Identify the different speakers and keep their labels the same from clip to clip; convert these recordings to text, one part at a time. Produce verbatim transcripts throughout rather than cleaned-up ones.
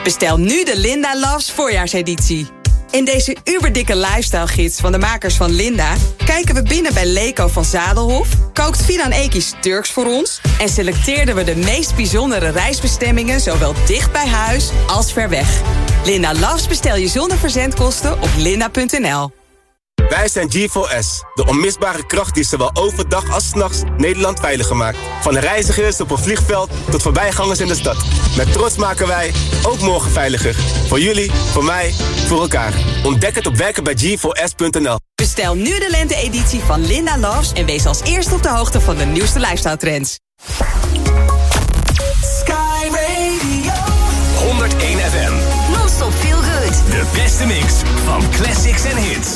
Speaker 1: Bestel nu de Linda Loves voorjaarseditie. In deze uberdikke lifestyle gids van de makers van Linda kijken we binnen bij Leko van Zadelhof, kookt Fidan Eki's Turks voor ons en selecteerden we de meest bijzondere reisbestemmingen zowel dicht bij huis als ver weg. Linda Loves bestel je zonder verzendkosten op linda punt n l.
Speaker 2: Wij zijn G four S, de onmisbare kracht die zowel overdag als 's nachts Nederland veiliger maakt. Van reizigers op een vliegveld tot voorbijgangers in de stad. Met trots maken wij ook morgen veiliger. Voor jullie, voor mij, voor elkaar. Ontdek het op werken bij G four S punt n l.
Speaker 1: Bestel nu de lente-editie van Linda Loves en wees als eerste op de hoogte van de nieuwste lifestyle trends.
Speaker 3: Sky Radio
Speaker 4: honderdéén F M.
Speaker 5: Non-stop feel good.
Speaker 4: De beste mix van classics en hits.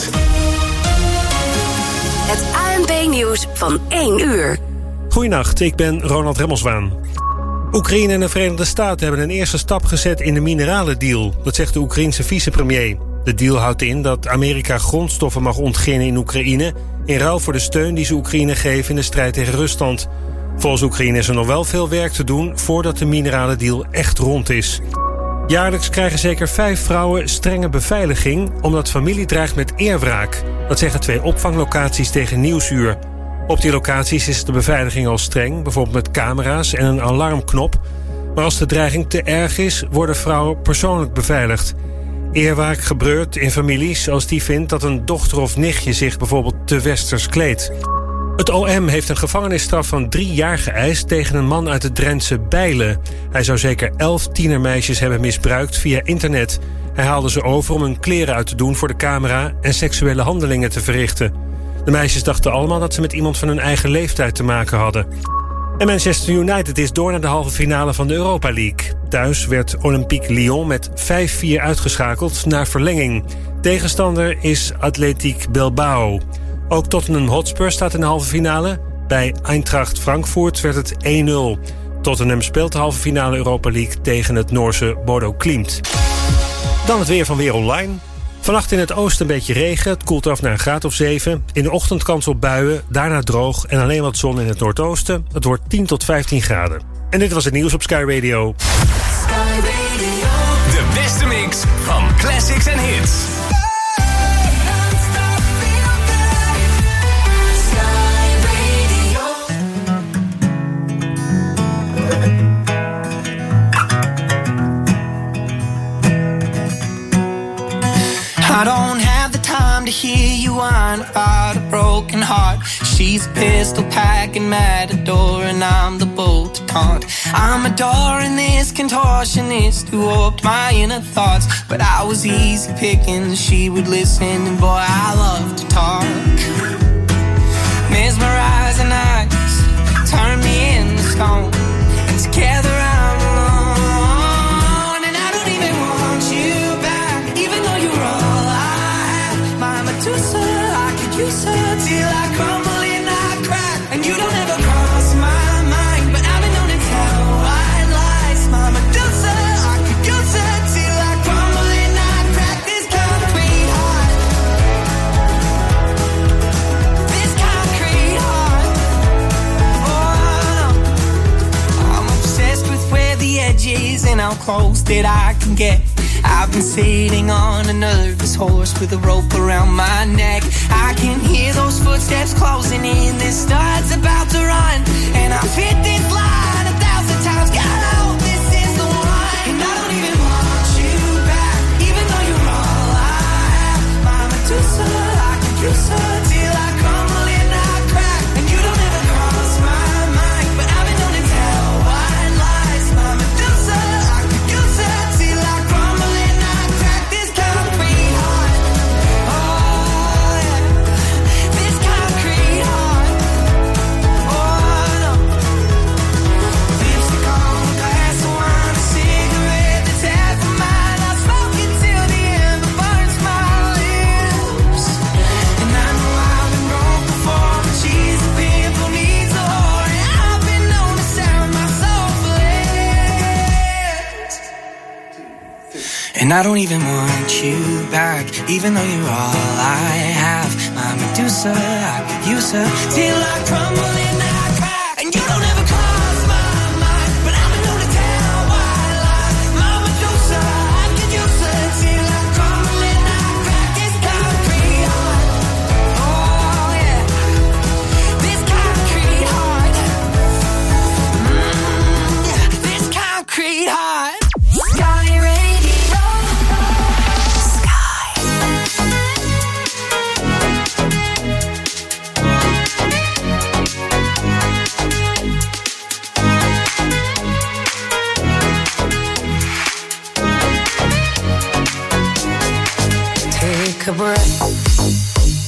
Speaker 5: Het A N P-nieuws van één uur.
Speaker 6: Goedenacht, ik ben Ronald Remmelswaan. Oekraïne en de Verenigde Staten hebben een eerste stap gezet in de mineralendeal. Dat zegt de Oekraïense vicepremier. De deal houdt in dat Amerika grondstoffen mag ontginnen in Oekraïne in ruil voor de steun die ze Oekraïne geven in de strijd tegen Rusland. Volgens Oekraïne is er nog wel veel werk te doen voordat de mineralendeal echt rond is. Jaarlijks krijgen zeker vijf vrouwen strenge beveiliging omdat familie dreigt met eerwraak. Dat zeggen twee opvanglocaties tegen Nieuwsuur. Op die locaties is de beveiliging al streng, bijvoorbeeld met camera's en een alarmknop. Maar als de dreiging te erg is, worden vrouwen persoonlijk beveiligd. Eerwraak gebeurt in families als die vindt dat een dochter of nichtje zich bijvoorbeeld te westers kleedt. Het O M heeft een gevangenisstraf van drie jaar geëist tegen een man uit het Drentse Bijlen. Hij zou zeker elf tienermeisjes hebben misbruikt via internet. Hij haalde ze over om hun kleren uit te doen voor de camera en seksuele handelingen te verrichten. De meisjes dachten allemaal dat ze met iemand van hun eigen leeftijd te maken hadden. En Manchester United is door naar de halve finale van de Europa League. Thuis werd Olympique Lyon met vijf vier uitgeschakeld na verlenging. Tegenstander is Athletic Bilbao. Ook Tottenham Hotspur staat in de halve finale. Bij Eintracht Frankfurt werd het één nul. Tottenham speelt de halve finale Europa League tegen het Noorse Bodo Glimt. Dan het weer van Weer Online. Vannacht in het oosten een beetje regen. Het koelt af naar een graad of zeven. In de ochtend kans op buien, daarna droog en alleen wat zon in het noordoosten. Het wordt tien tot vijftien graden. En dit was het nieuws op Sky Radio.
Speaker 3: Sky Radio
Speaker 4: De beste mix van classics en hits.
Speaker 3: Non-stop feel good. Sky Radio
Speaker 7: I don't have the time to hear you whine about a broken heart. She's a pistol packing matador and I'm the bolt to taunt. I'm adoring this contortionist who warped my inner thoughts. But I was easy picking, she would listen and boy I love to talk. Mesmerizing eyes turn me into stone. And together I'm alone. And I don't even want you back, even though you're all I have. My Medusa, I could use her till I crumble and I crack. And you don't ever cross my mind, but I've been known to tell white lies. My Medusa, I could use her till I crumble and I crack. This concrete heart, this concrete heart. Oh no, I'm obsessed with where the edge is and how close that I can get. I've been sitting on a nervous horse with a rope around my neck. I can hear those footsteps closing in. This start's about to run, and I've hit this line a thousand times. God, I hope this is the one. And I don't even want you back, even though you're all I have. My Medusa, I could use her till I crumble and I crack. And you don't ever cross my mind, but I've been known to tell white lies. My Medusa, I could use her till I crumble and I crack. This concrete heart, oh yeah, this concrete heart, oh no. Lipstick on a glass of wine, a cigarette that's half of mine. I smoke it till the end, but burns my lips. And I know I've been broke before, but she's a pimp who needs a whore. And I've been known to sound my soul for less. And I don't even want you back, even though you're all I have. My Medusa, I could use her till I crumble and I crack. And you don't ever cross my mind, but I've been known to tell white lies. My Medusa,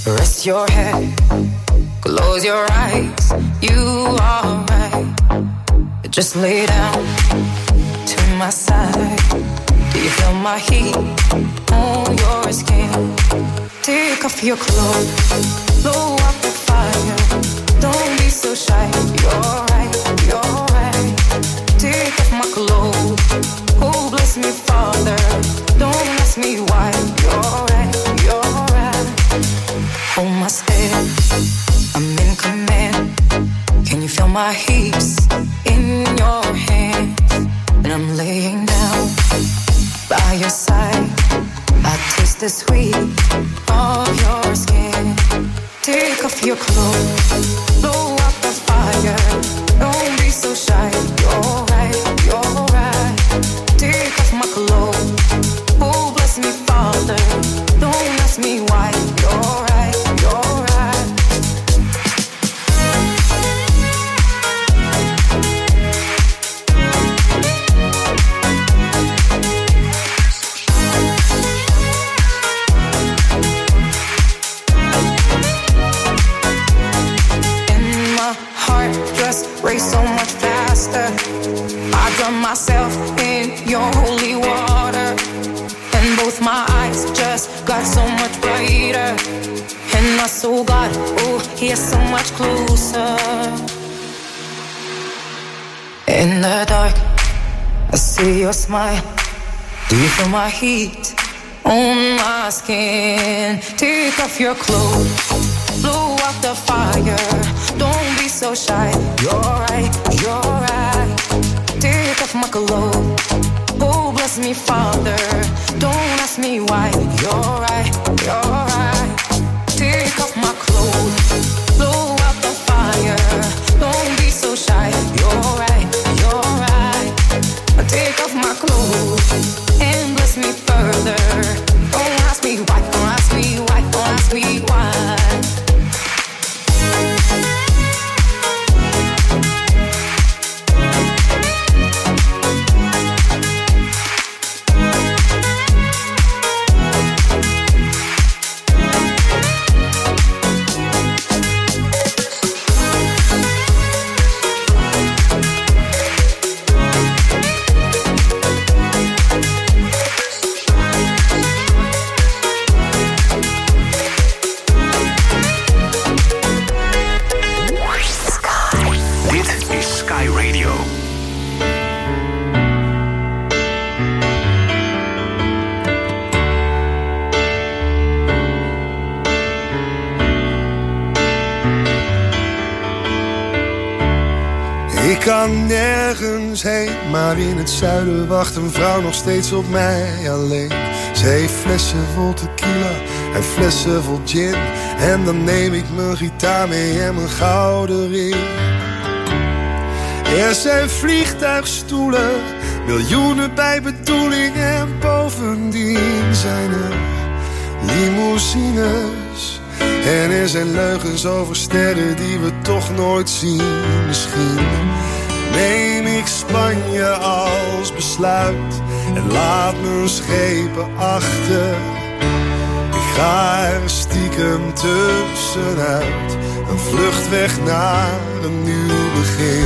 Speaker 8: Rest your head, close your eyes. You are right. Just lay down to my side. Do you feel my heat on your skin? Take off your clothes, blow up the fire. Don't be so shy. You're right, you're right. Take off my clothes. Oh, bless me, Father. Don't ask me why. You're right, you're right. Hold my step, I'm in command. Can you feel my heat in your hands? And I'm laying down by your side. I taste the sweet of your skin. Take off your clothes, blow up the fire. Don't be so shy. You're right, you're right. Take off my clothes. Oh, bless me, Father. Don't ask me why. You're right, you're right. Race so much faster. I drown myself in your holy water, and both my eyes just got so much brighter. And my soul got, oh, here so much closer. In the dark, I see your smile. Do you feel my heat on my skin? Take off your clothes, blow up the fire. Don't be so shy. You're right, you're right. Take off my clothes. Oh, bless me, Father. Don't ask me why. You're right, you're right. Take off my clothes. Blow up the fire. Don't be so shy. You're right, you're right. Take off my clothes and bless me further. Don't ask me why, don't ask me why, don't ask me why.
Speaker 9: Ik kan nergens heen, maar in het zuiden wacht een vrouw nog steeds op mij alleen. Ze heeft flessen vol tequila en flessen vol gin. En dan neem ik mijn gitaar mee en mijn gouden ring. Er zijn vliegtuigstoelen, miljoenen bij bedoeling. En bovendien zijn er limousines. En er zijn leugens over sterren die we toch nooit zien. Misschien neem ik Spanje als besluit en laat mijn schepen achter. Ik ga er stiekem tussenuit, een vlucht weg naar een nieuw begin.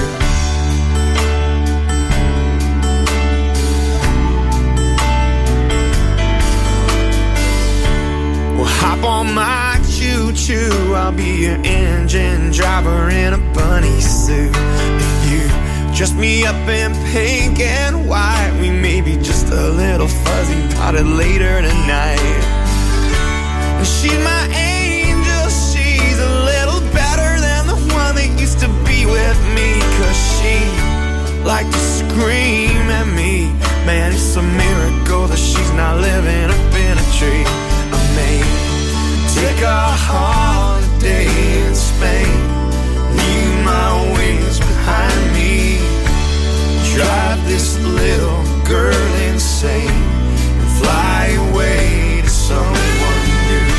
Speaker 10: Well, hop on my choo-choo, I'll be your engine driver in a bunny suit. If you dress me up in pink and white, we may be just a little fuzzy about it later tonight. And she's my angel, she's a little better than the one that used to be with me. Cause she liked to scream at me. Man, it's a miracle that she's not living up in a tree. I may take a holiday in Spain, leave my wings behind me, drive this little girl insane, and fly away to someone new.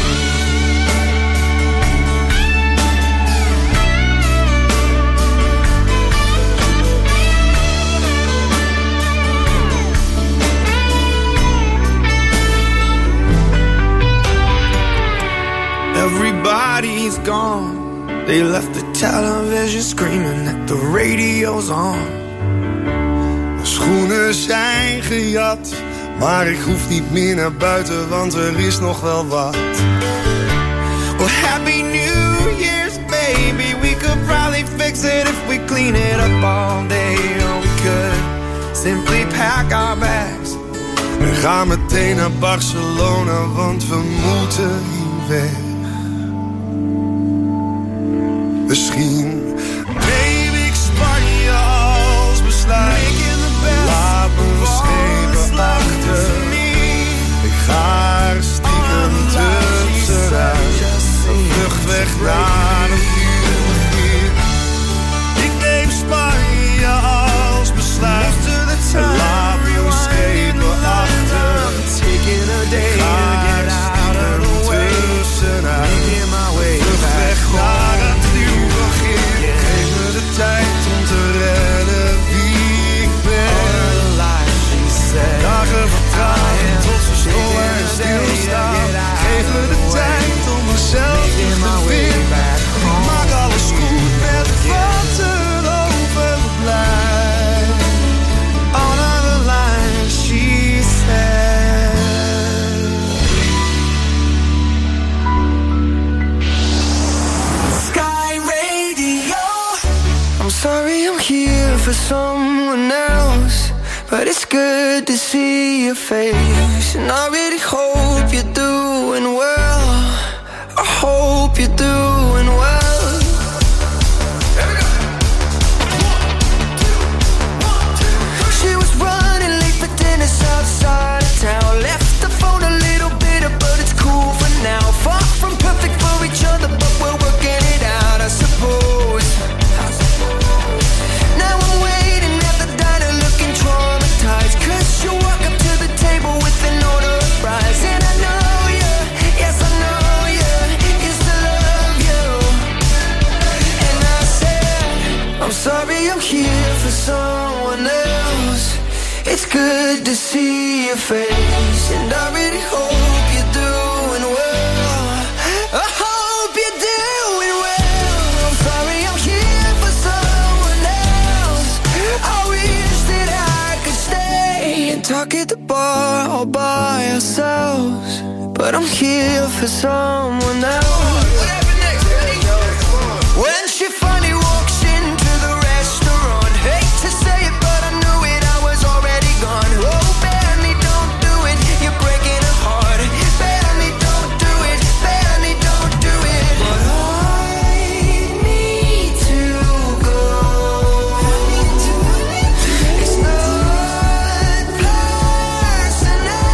Speaker 10: Everybody's gone. They left the television screaming that the radio's on.
Speaker 9: Mijn schoenen zijn gejat, maar ik hoef niet meer naar buiten, want er is nog wel wat.
Speaker 10: Well, happy New Year's, baby. We could probably fix it if we clean it up all day. Or we could simply pack our bags
Speaker 9: en ga meteen naar Barcelona, want we moeten hier weg. Misschien neem ik Spanje als besluit. Laat me schepen achter. Ik ga er stiekem tussenuit. Een vlucht weg naar een nieuw begin. Ik neem Spanje als besluit. En laat me schepen achter. Ik ga er stiekem tussenuit. Een vlucht weg naar een nieuw begin. Geef me de tijd om te redden wie ik ben. Dagen vertragen tot ze stoppen en stilstaan. Geef me de tijd om mezelf terug te vinden. Ik maak alles goed met wat er overblijft.
Speaker 10: on the line, she said.
Speaker 3: Sky Radio.
Speaker 7: I'm sorry I'm here for someone else, but it's good to see your face. And I really hope you're doing well. I hope you're doing well. She was running late for dinner outside of town. Left the phone a little bitter, but it's cool for now. Far from perfect for each other, but we're working it out, I suppose. Now I'm waiting at the diner looking traumatized, 'cause you walk up to the table with an order of fries. And I know you, yes I know you, used to love you. And I said, I'm sorry I'm here for someone else. It's good to see your face, and I really hope you're doing well. I hope you're doing well. I'm sorry I'm here for someone else. I wish that I could stay and talk at the bar all by ourselves, but I'm here for someone else. When she finally walks into the restaurant, hate to say it, but I knew it, I was already gone. Oh, Benny, don't do it, you're breaking her heart. Benny, don't do it, Benny, don't do it. But I need to go. It's not personal.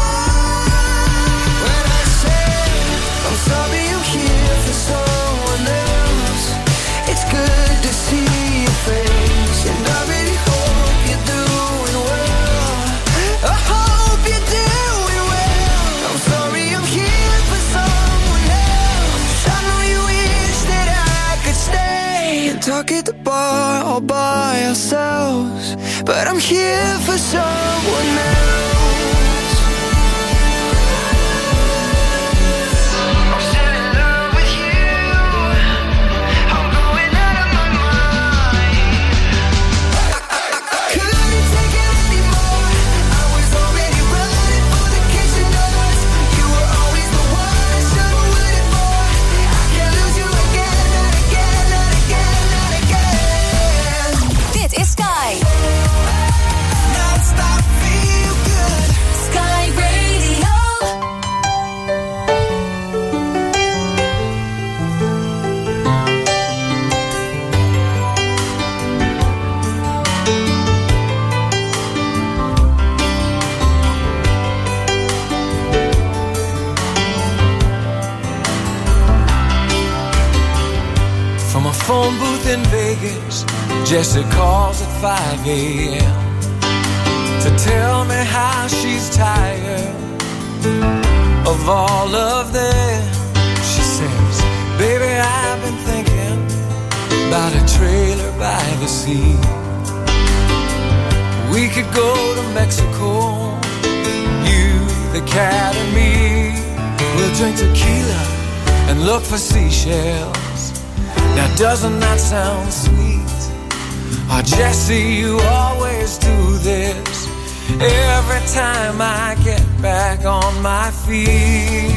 Speaker 7: When I say I'm sorry I'm here for someone else, it's good to see your face, and I really hope you're doing well. I hope you're doing well. I'm sorry I'm here for someone else. I know you wish that I could stay and talk at the bar all by ourselves, but I'm here for someone else. I'm still in love with you. I'm going out of my mind. Couldn't take it anymore. I was already running for the kitchen doors. You were always the one I should have waited for. I can't lose you again, not again, not again, not again.
Speaker 5: Dit is Sky.
Speaker 3: Non-stop feel good.
Speaker 5: Sky Radio.
Speaker 11: From a phone booth in Vegas, Jessie calls at five a.m. to tell me how she's tired of all of them. She says, baby, I've been thinking about a trailer by the sea. We could go to Mexico, you, the cat, and me. We'll drink tequila and look for seashells. Now doesn't that sound sweet? Oh, Jesse, you always do this every time I get back on my feet.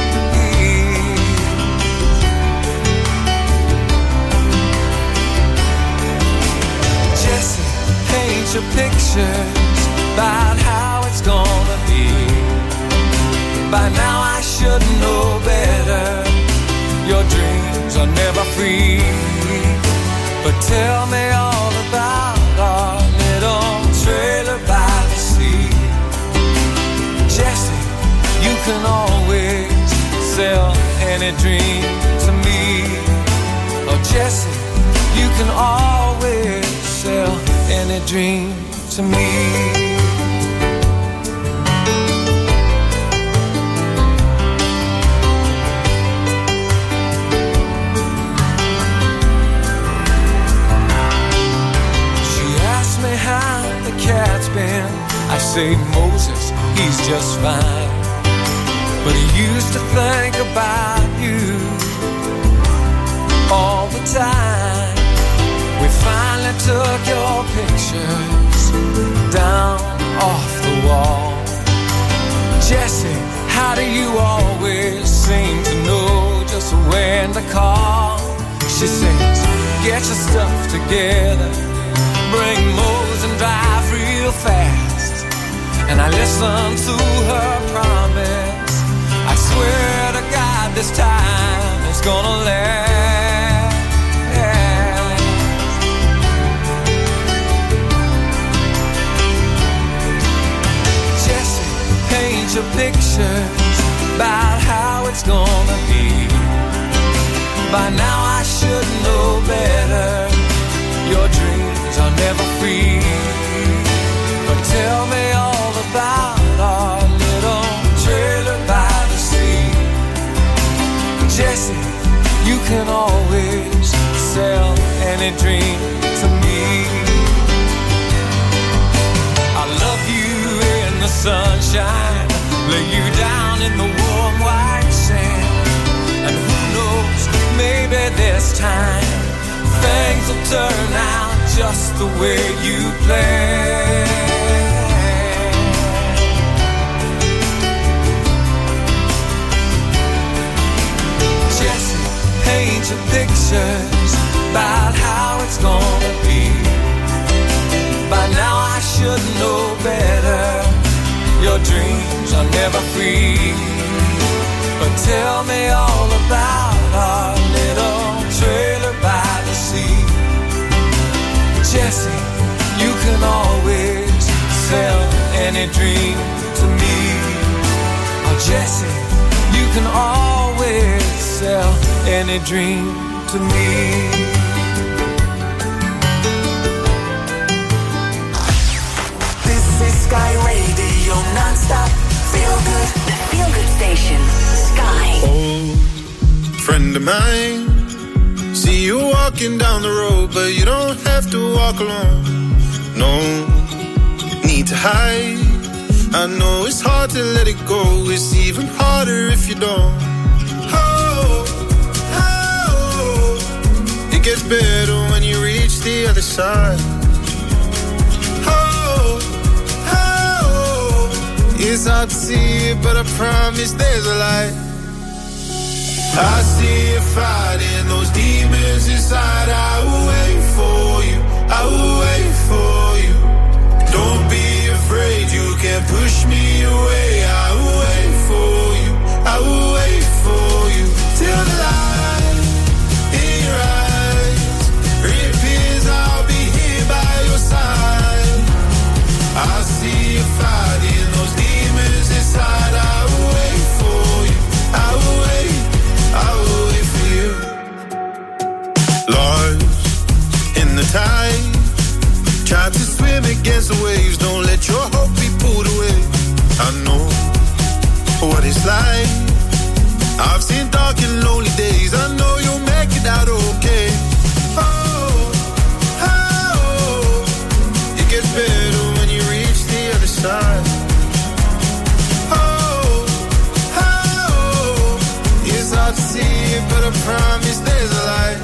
Speaker 11: Jesse, paint your pictures about how it's gonna be. By now I should know better. Your dreams are never free. But tell me all about our little trailer by the sea. Jesse, you can always sell any dream to me. Oh, Jesse, you can always sell any dream to me. How the cat's been, I say Moses, he's just fine. But he used to think about you all the time. We finally took your pictures down off the wall. Jesse, how do you always seem to know just when to call? She says, get your stuff together, bring Mose and drive real fast. And I listen to her promise. I swear to God this time it's gonna last. Jesse, paint your pictures about how it's gonna be. By now I should know better. Your dreams are never free. But tell me all about our little trailer by the sea. Jesse, you can always sell any dream to me. I love you in the sunshine, lay you down in the warm white sand. And who knows, maybe this time things will turn out just the way you planned. Jesse, paint your pictures about how it's gonna be. By now I should know better. Your dreams are never free. But tell me all about our little trailer by the sea. Jesse, you can always sell any dream to me. Oh, Jesse, you can always sell any dream to me.
Speaker 3: This is Sky Radio non-stop. Feel good.
Speaker 5: The Feel Good Station. Sky.
Speaker 9: Old friend of mine. See you walking down the road, but you don't have to walk alone. No need to hide. I know it's hard to let it go. It's even harder if you don't. Oh, oh. It gets better when you reach the other side. Oh, oh. It's hard to see it, but I promise there's a light. I see you fighting those demons inside. I will wait for you, I will wait for you. Don't be afraid, you can't push me away. I will wait for you, I will wait for you. Till the light in your eyes reappears, I'll be here by your side. I see you fighting those demons inside. I will wait for you, I will wait, I will wait for you. Lost in the tide, try to swim against the waves. Don't let your hope be pulled away. I know what it's like
Speaker 12: but I promise there's a light.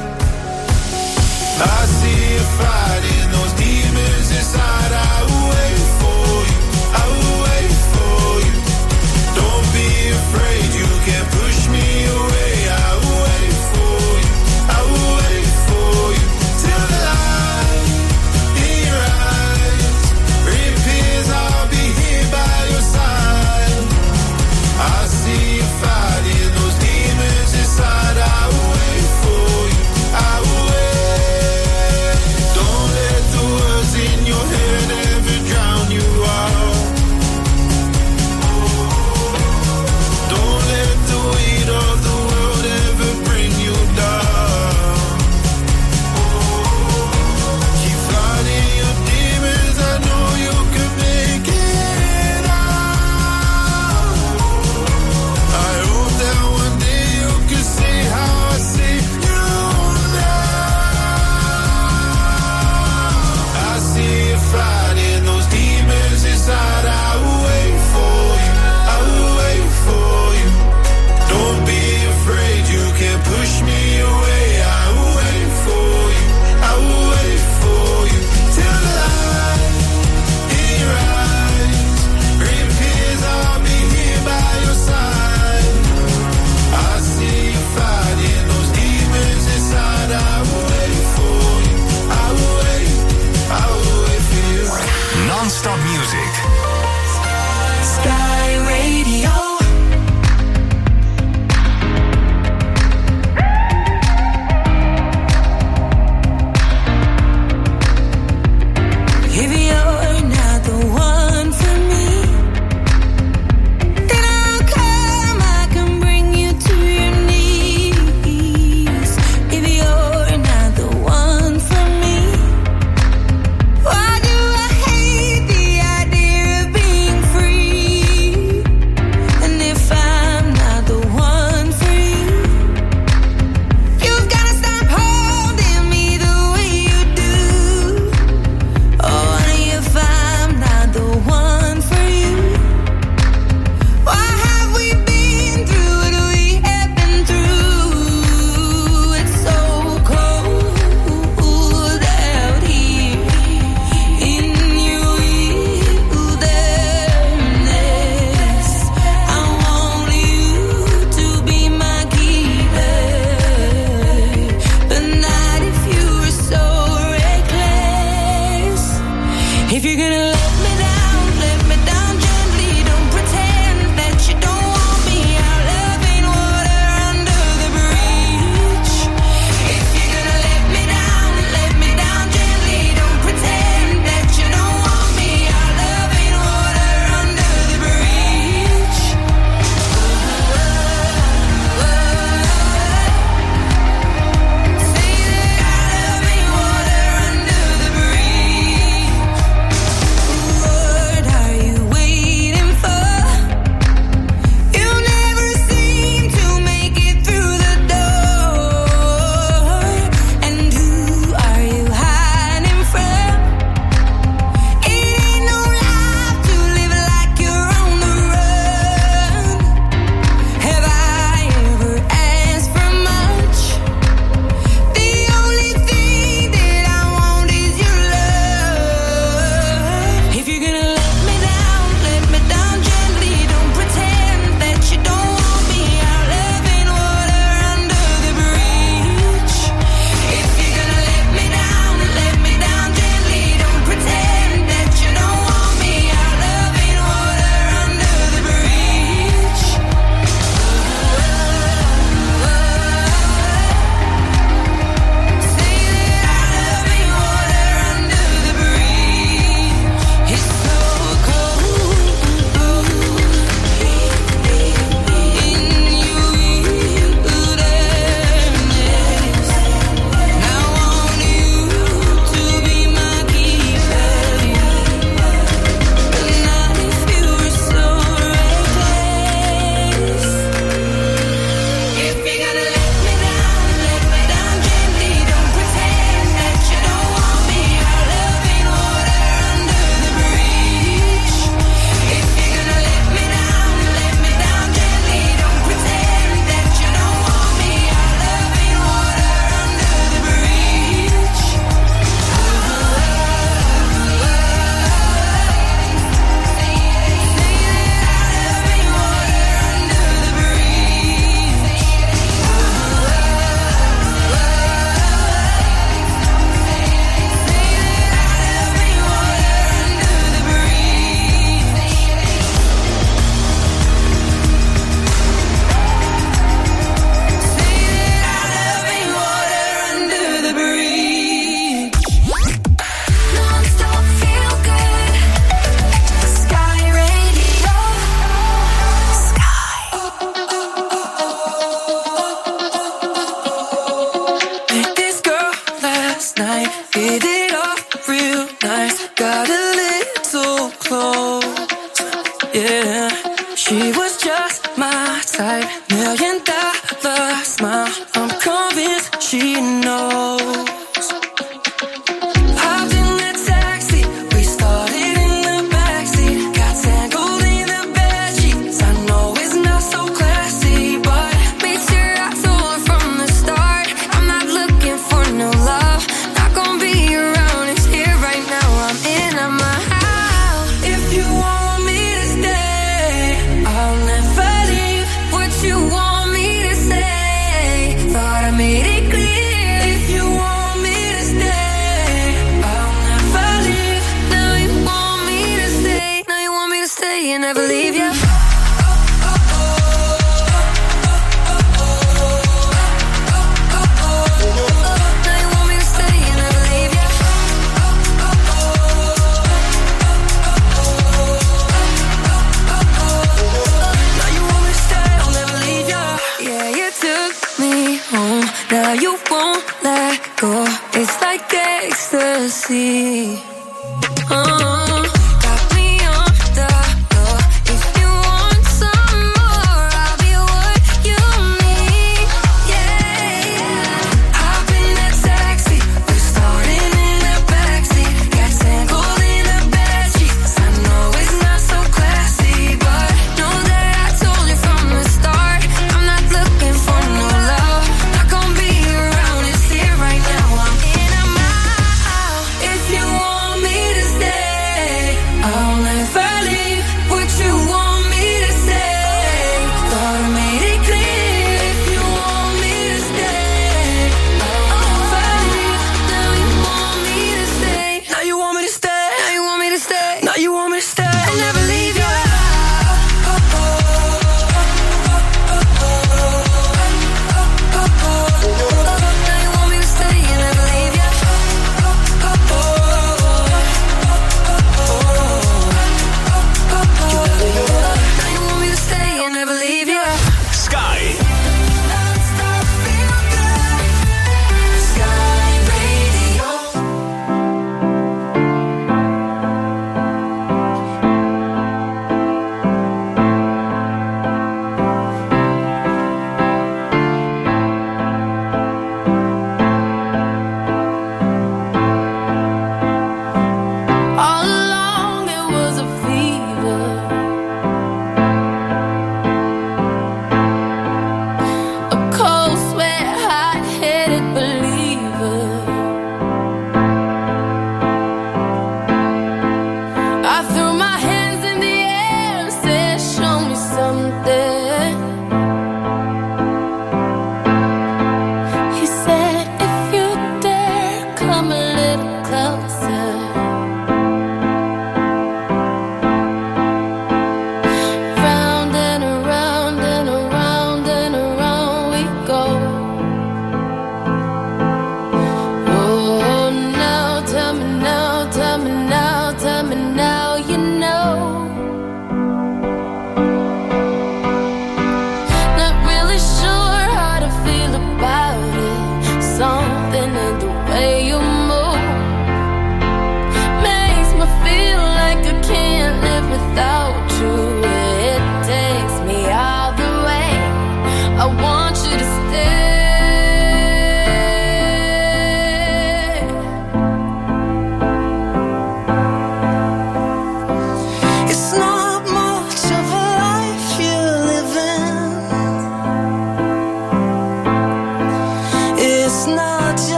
Speaker 12: I see you fighting those demons inside. I will wait for you, I will wait for you. Don't be afraid, you can't push me away. I will wait for you, I will wait for you. Till the light in your eyes reappears, I'll be here by your side. I see you fighting those demons inside. I will wait for you, I will wait. Don't let
Speaker 7: hit it off real nice. Got a little close, yeah. She was just my type, million dollar smile. I'm convinced she knows. Hopped in the taxi, we started in the backseat. Got tangled in the bedsheets. I know it's not so classy, but made sure I told her from the start, I'm not looking for no love. Not gonna be around, it's here right now. I'm in, I'm out. If you want me to stay, I'll never leave. What you want me to say, thought I made it clear. If you want me to stay, I'll never leave. Now you want me to stay, now you want me to stay and never leave you. Now you won't let go. It's like ecstasy. Uh, got me on the floor. If you want some more, I'll be what you need. Yeah. Hop in that taxi, we're starting in the backseat. Got tangled in the bedsheets. I know it's not so classy, but know that I told you from the start, I'm not looking for no love. Not gonna be around, it's here right now. I'm in, I'm out. If you want me to stay,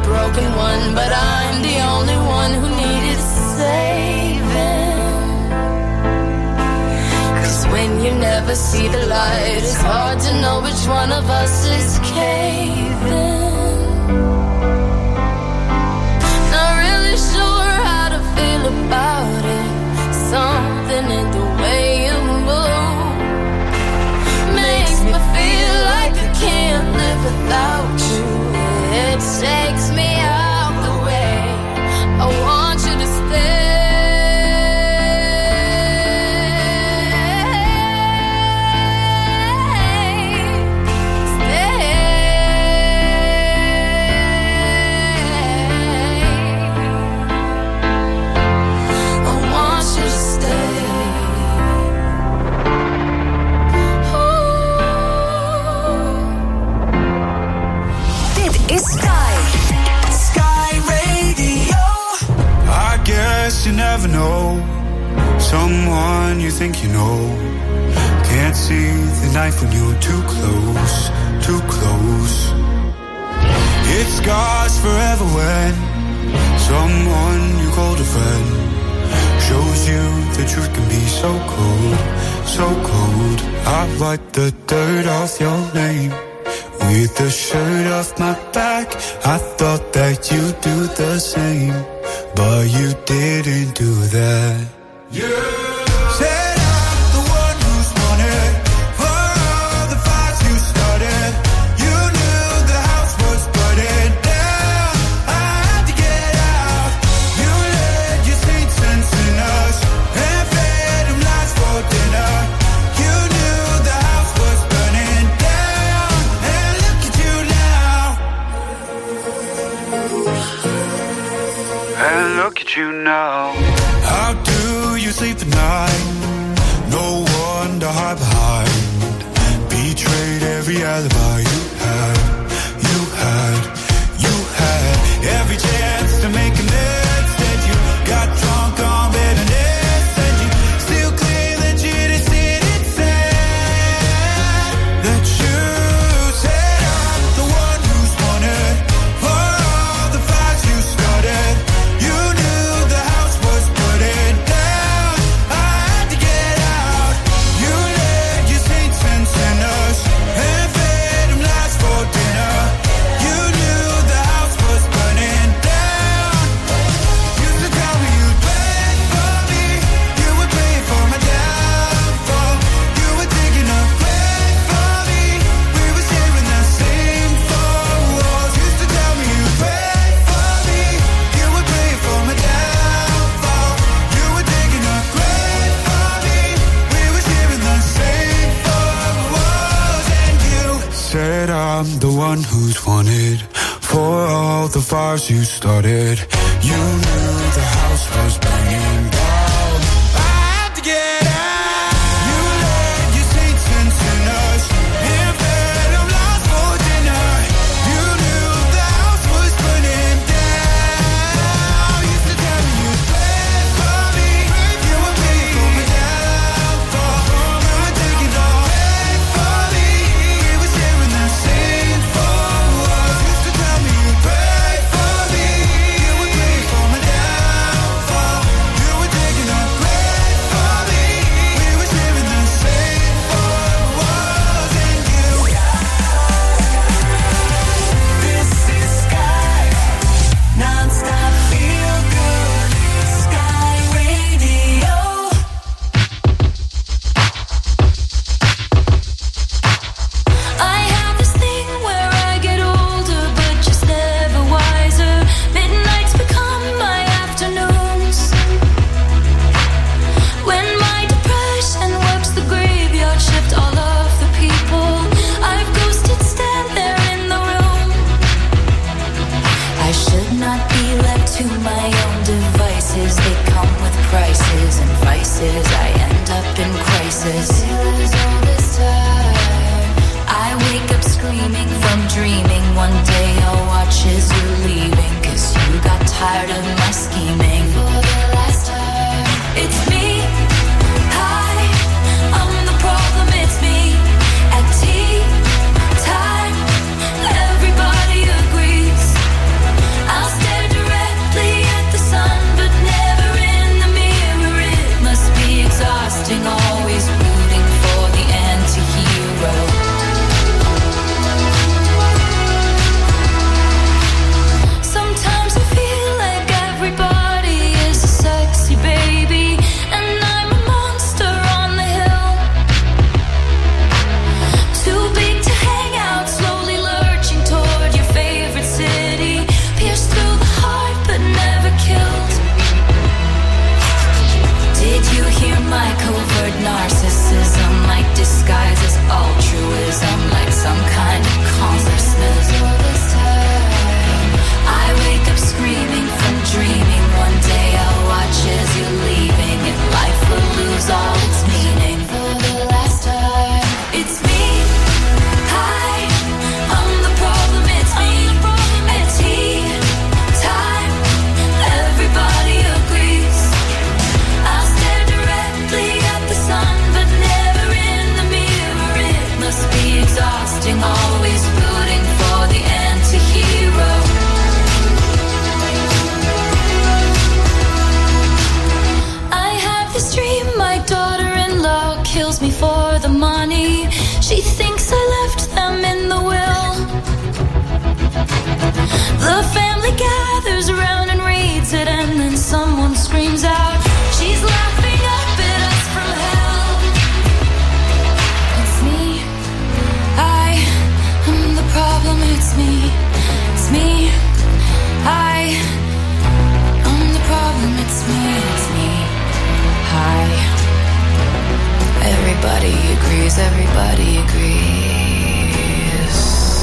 Speaker 8: broken one, but I'm the only one who needed saving. 'Cause when you never see the light, it's hard to know which one of us is caving. Not really sure how to feel about it. Something in the way you move makes me feel like I can't live without you. It takes me out the way. I want you to stay.
Speaker 13: You never know someone you think you know. Can't see the knife when you're too close, too close. It scars forever when someone you called a friend shows you the truth can be so cold, so cold. I wipe the dirt off your name with the shirt off my back. I thought that you'd do the same, but you didn't do that. Yeah. Said I'm the one who's wanted for all the fights you started. You knew the house was burning down. I had to get out. You led your saints and sinners and fed them lies for dinner. You knew the house was burning down, and look at you now. And look at you now. How do you sleep at night? No one to hide behind. Betrayed every alibi you had. You had, you had every chance to make amends. Instead you got drunk on bitterness, and you still claim that you didn't see it said. That you said I'm the one who's wanted for all the fights you started. You knew the house was burning down. I had to get out. You led your saints and sinners and fed them lies for dinner. You knew the house was burning down. Used to tell me you'd pray for me. You would pray for my downfall. You were digging a grave for me. We were sharing the same four walls. Used to tell me you'd pray for me. You would pray for my downfall. You were digging a grave for me. We were sharing the same four walls. And you said I'm the one who's wanted for all the fires you started. You knew the house was burning down. I had to get out. You led your saints and sinners and fed them lies for dinner. You knew the house was burning down. Used to tell me you'd pray for me. You would pray for my downfall. You were taking all pain for me. We were sharing the same four walls. Used to tell me you'd pray for me. You would pray for my downfall. You were taking all pain for me. We were sharing the same four walls. And you.
Speaker 3: This is Sky, non-stop feel good. Sky Radio.
Speaker 8: I have this thing where I get older, but just never wiser. Midnights become my afternoons. When my depression works the graveyard shift, all of the people I've ghosted stand there in the room. I should not be left to my own devices. They come with prices and vices. I end up in crisis. All this time, I wake up screaming from dreaming. One day I'll watch as you're leaving, 'cause you got tired of my scheming. For the last time, it's me. Hi, I'm the problem, it's me. At tea time, everybody agrees.
Speaker 14: She thinks I left them in the will. The family gathers around and reads it, and then someone screams out, she's laughing up at us from hell. It's me, I am the problem, it's me, it's me, I am the problem, it's me, it's me, I. Everybody agrees, everybody agrees.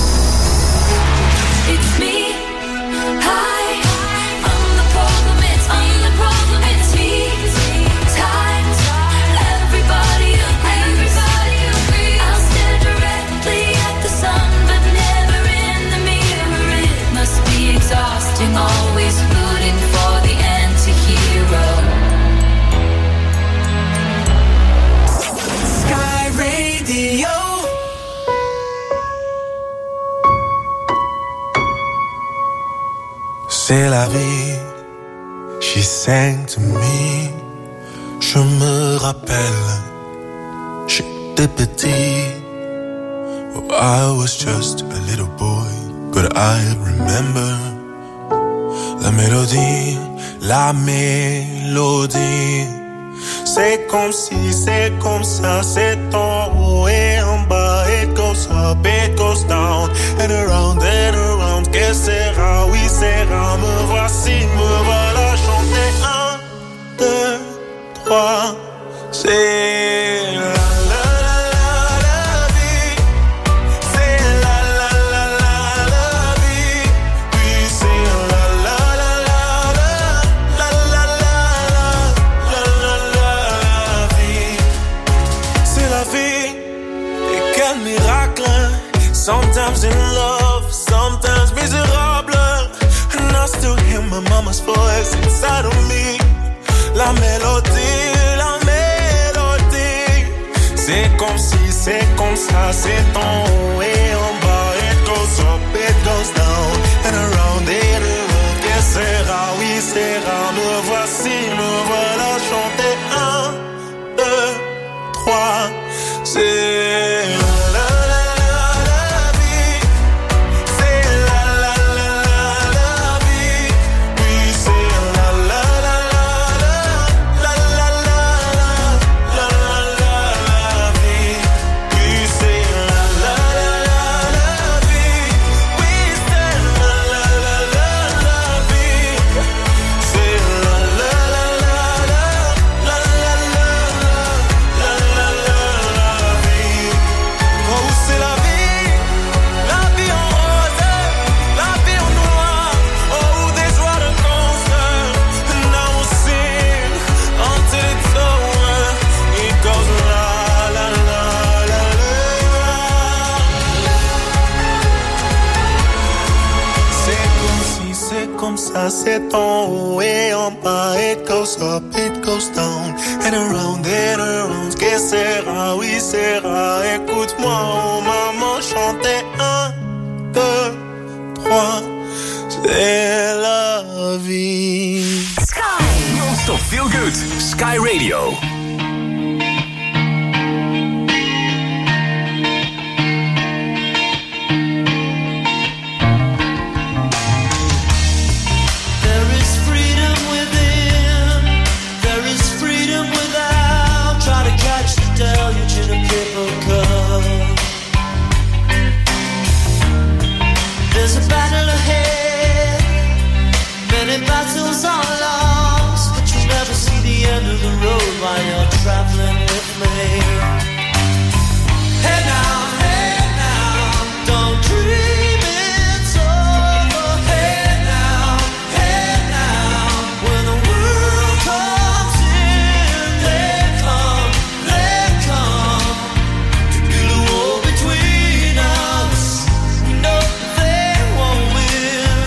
Speaker 14: It's me. Hi, I'm the problem, it's I'm the problem, it's me. Times, everybody agrees, everybody agrees. I'll stare directly at the sun, but never in the mirror. It must be exhausting, always rooting for the anti-hero.
Speaker 3: Sky Radio.
Speaker 13: C'est la vie, she sang to me. Je me rappelle, j'étais petit. Oh, I was just a little boy, but I remember la mélodie, la mélodie. C'est comme si, c'est comme ça, c'est en haut et en bas. It goes up, it goes down, and around and around. Que sera, oui sera, me voici, me voilà chanter. Un, deux, trois, c'est la la la la la vie. C'est la la la la la vie. Puis c'est la la la la la la la la la la vie. C'est la vie, et quel miracle. Sometimes in love, sometimes miserable. And I still hear my mama's voice inside of me. La mélodie, la mélodie. C'est comme si, c'est comme ça, c'est en haut et en bas. It goes up, it goes down, and around and around. Que sera, oui sera, me voici, me voilà chanter. Un, deux, trois, c'est la la la. C'est en haut et en bas. It goes up, it goes down, and around and around. Que sera, oui sera. Écoute-moi, oh maman, chanter. Un, deux, trois. C'est la vie.
Speaker 4: Sky. Non-stop feel good. Sky Radio.
Speaker 3: There's a battle ahead, many battles are lost, but you'll never see the end of the road while you're traveling with me. Hey now, hey now, don't dream it's over. Hey now, hey now, when the world comes in, they come, they come to build a wall between us. We know they won't win.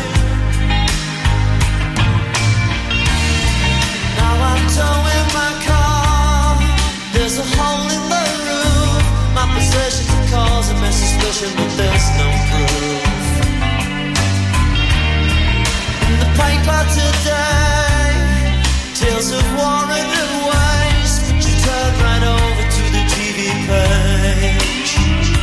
Speaker 3: Now I'm towing my car. There's a hole in the roof. My possessions are causing me suspicion, but there's no proof. In the paper today, tales of war and new ways, but you turn right over to the T V page.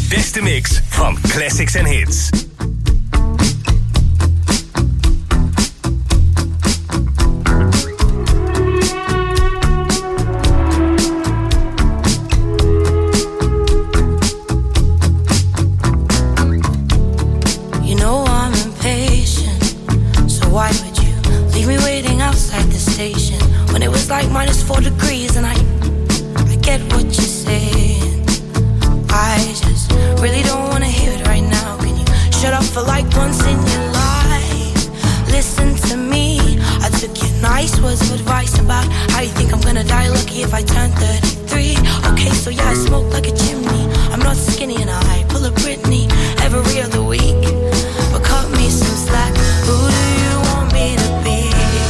Speaker 4: beste mix van classics en hits.
Speaker 14: When it was like minus four degrees and I, I get what you're saying. I just really don't wanna hear it right now. Can you shut up for like once in your life? Listen to me. I took your nice words of advice about how you think I'm gonna die lucky if I turn thirty-three. Okay, so yeah, I smoke like a chimney. I'm not skinny and I pull a Britney every other week. But cut me some slack. Who do you want me to be?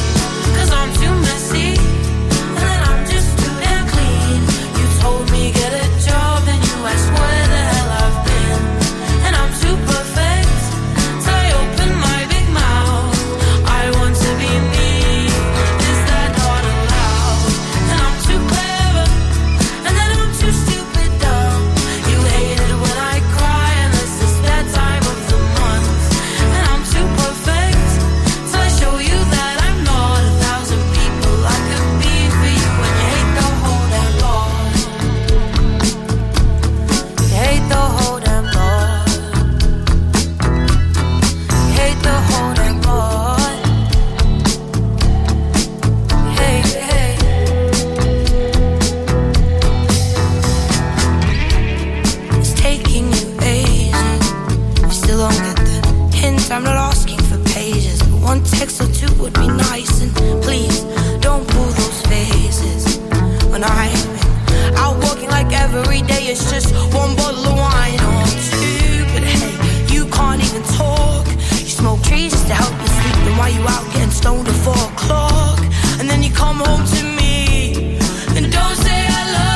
Speaker 14: I'm not asking for pages, but one text or two would be nice. And please, don't pull those faces. When I've been out walking like every day, it's just one bottle of wine or two. But hey, you can't even talk. You smoke trees just to help you sleep. Then why you out getting stoned at four o'clock? And then you come home to me and don't say hello.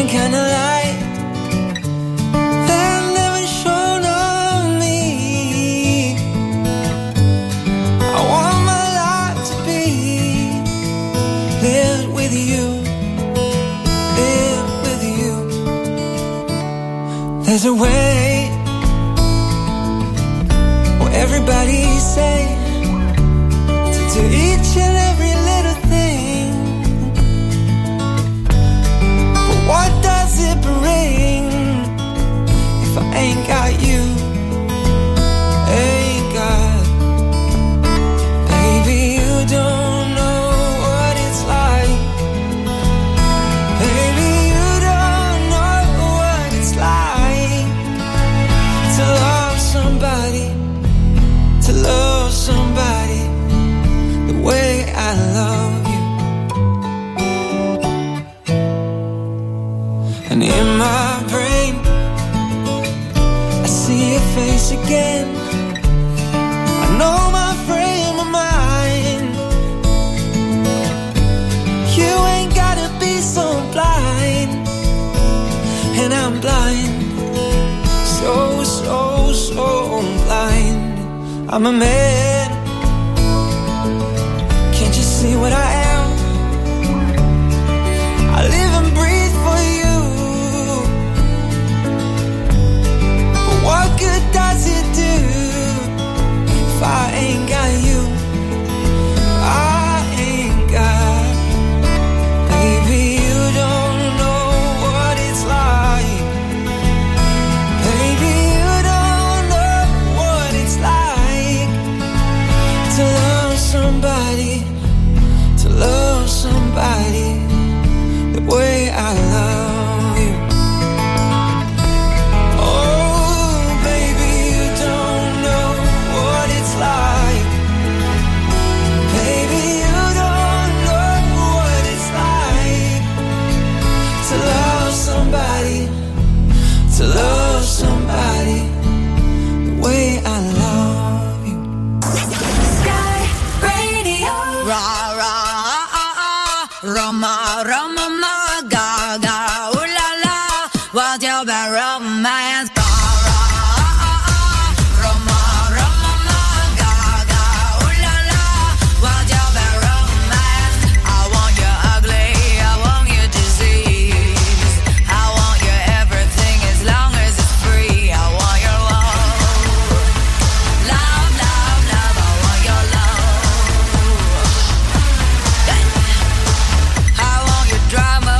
Speaker 7: kind of light that never shone on me. I want my life to be lived with you, lived with you. There's a way where everybody say to do each and every little thing. But what does it bring if I ain't got you? Ain't got. Baby, you don't know what it's like. Baby, you don't know what it's like to love somebody, to love somebody the way I love you. And in my brain I see your face again. I know my frame of mind. You ain't gotta be so blind, and I'm blind, so, so, so blind. I'm a man, can't you see what I am? I live and breathe for you. But what good does it do if I ain't got you? I ain't got. Baby, you don't know what it's like. Baby, you don't know what it's like to love somebody, to love somebody the way I love you. Oh, baby, you don't know what it's like. Baby, you don't know what it's like to love somebody, to love somebody the way I love you.
Speaker 14: Sky Radio.
Speaker 15: Ra ra ah ah, Rama Rama ma ga ga, ooh la la, what's your bad romance? Ga ra ah ah, Rama Rama ma ga ga, ooh la la, what's your bad romance? I want you ugly, I want you disease, I want you everything as long as it's free. I want your love, love, love, love. I want your love. I want your drama,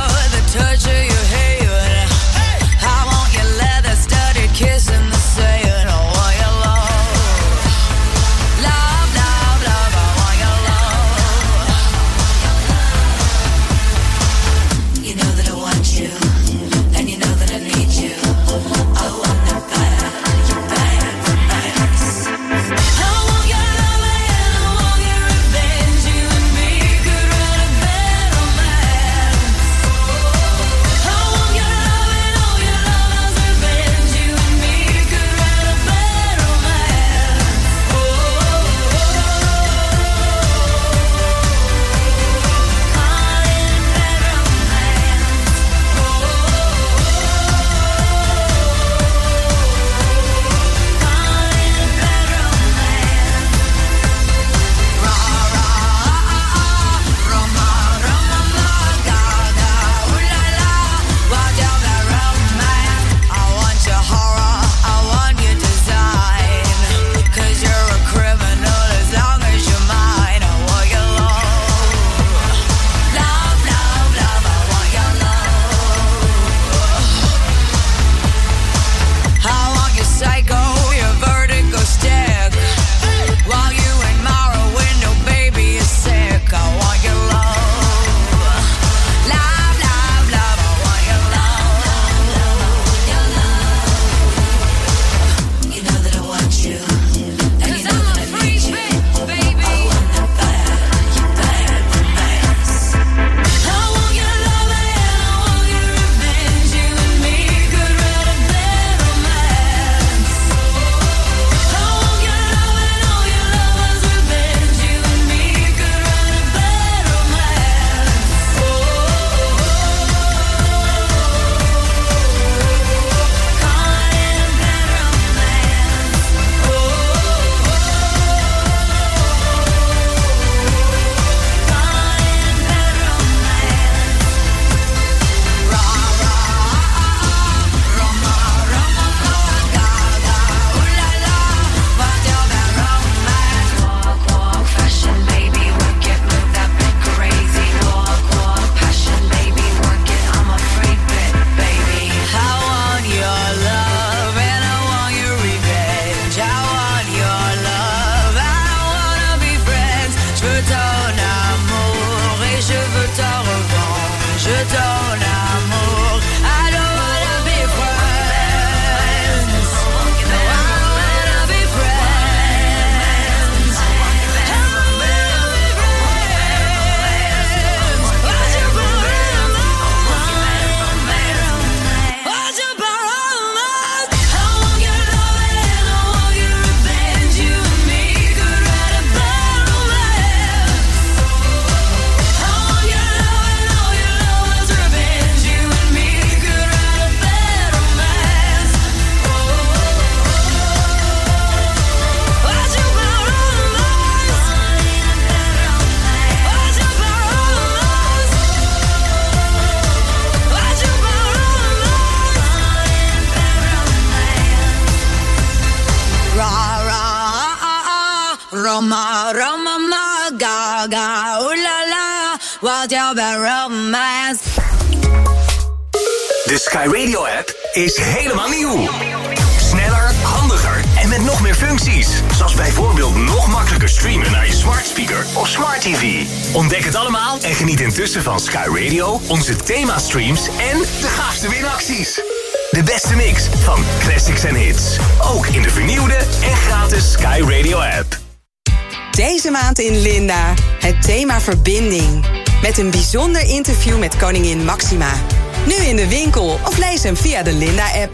Speaker 15: Roma, Roma, ma, ga, ga, ooh la la, what's your bad romance?
Speaker 4: De Sky Radio app is helemaal nieuw. Sneller, handiger en met nog meer functies. Zoals bijvoorbeeld nog makkelijker streamen naar je smart speaker of smart tv. Ontdek het allemaal en geniet intussen van Sky Radio, onze themastreams en de gaafste winacties. De beste mix van classics en hits. Ook in de vernieuwde en gratis Sky Radio app.
Speaker 1: Deze maand in Linda, het thema verbinding. Met een bijzonder interview met koningin Maxima. Nu in de winkel of lees hem via de Linda-app.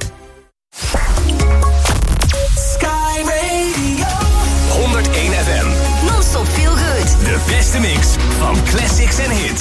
Speaker 4: Sky Radio. honderdéén F M.
Speaker 5: Non-stop feel good.
Speaker 4: De beste mix van classics en hits.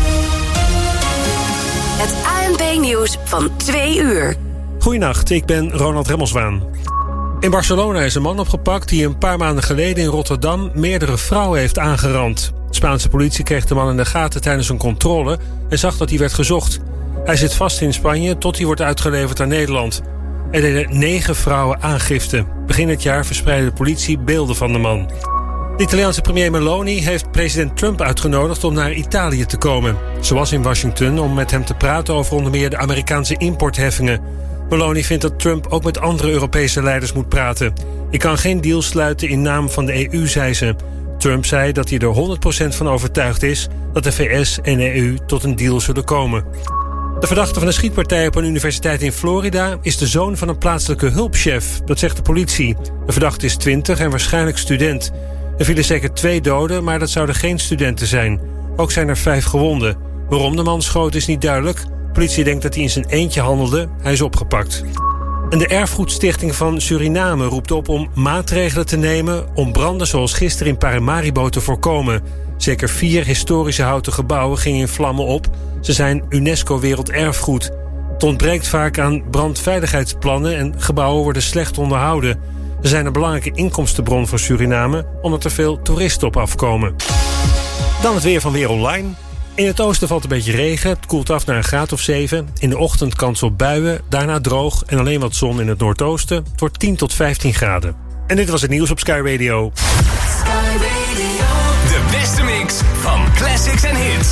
Speaker 5: Het A N P-nieuws van twee uur.
Speaker 6: Goedenacht, ik ben Ronald Remmelswaan. In Barcelona is een man opgepakt die een paar maanden geleden in Rotterdam meerdere vrouwen heeft aangerand. De Spaanse politie kreeg de man in de gaten tijdens een controle en zag dat hij werd gezocht. Hij zit vast in Spanje tot hij wordt uitgeleverd aan Nederland. Er deden negen vrouwen aangifte. Begin het jaar verspreidde de politie beelden van de man. De Italiaanse premier Meloni heeft president Trump uitgenodigd om naar Italië te komen. Ze was in Washington om met hem te praten over onder meer de Amerikaanse importheffingen. Meloni vindt dat Trump ook met andere Europese leiders moet praten. Ik kan geen deal sluiten in naam van de E U, zei ze. Trump zei dat hij er honderd procent van overtuigd is dat de V S en de E U tot een deal zullen komen. De verdachte van de schietpartij op een universiteit in Florida is de zoon van een plaatselijke hulpchef. Dat zegt de politie. De verdachte is twintig en waarschijnlijk student. Er vielen zeker twee doden, maar dat zouden geen studenten zijn. Ook zijn er vijf gewonden. Waarom de man schoot is niet duidelijk. De politie denkt dat hij in zijn eentje handelde. Hij is opgepakt. En de Erfgoedstichting van Suriname roept op om maatregelen te nemen om branden zoals gisteren in Paramaribo te voorkomen. Zeker vier historische houten gebouwen gingen in vlammen op. Ze zijn UNESCO Werelderfgoed. Het ontbreekt vaak aan brandveiligheidsplannen en gebouwen worden slecht onderhouden. Ze zijn een belangrijke inkomstenbron voor Suriname, omdat er veel toeristen op afkomen. Dan het weer van Weer Online. In het oosten valt een beetje regen. Het koelt af naar een graad of zeven. In de ochtend kans op buien, daarna droog en alleen wat zon in het noordoosten. Het wordt tien tot vijftien graden. En dit was het nieuws op Sky Radio.
Speaker 4: Sky Radio. De beste mix van classics en hits.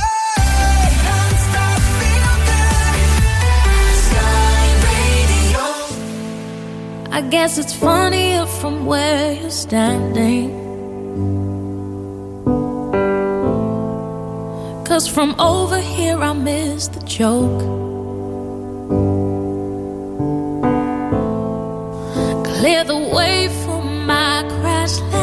Speaker 14: I guess it's funnier from where you're standing. 'Cause from over here I miss the joke. Clear the way for my crash landing.